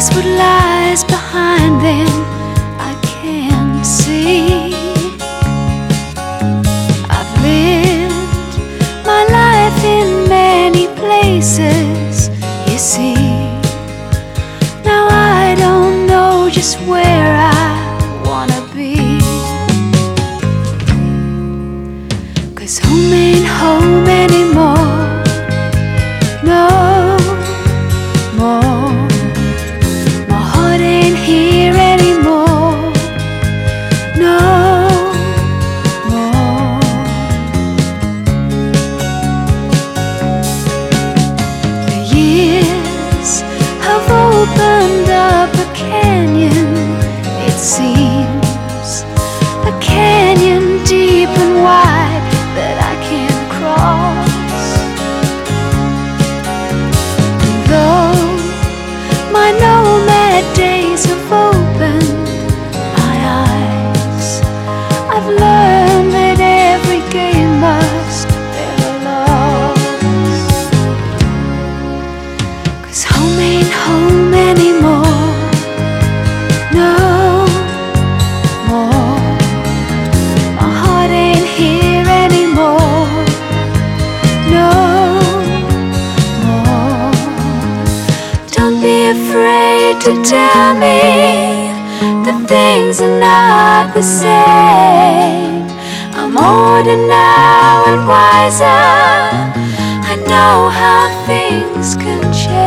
Just what lies behind them I can't see. I've lived my life in many places, you see. Now I don't know just where I wanna be. 'Cause home ain't home anymore, no more. My heart ain't here anymore, no more. The years have opened up a canyon, it seems, a canyon deep and wide that I can't cross. And though my nomad days have opened my eyes, I've learned that every game must bear a loss. 'Cause home ain't home anymore, no more. My heart ain't here anymore, no more. Don't be afraid to tell me that things are not the same. I'm older now and wiser, I know how things can change.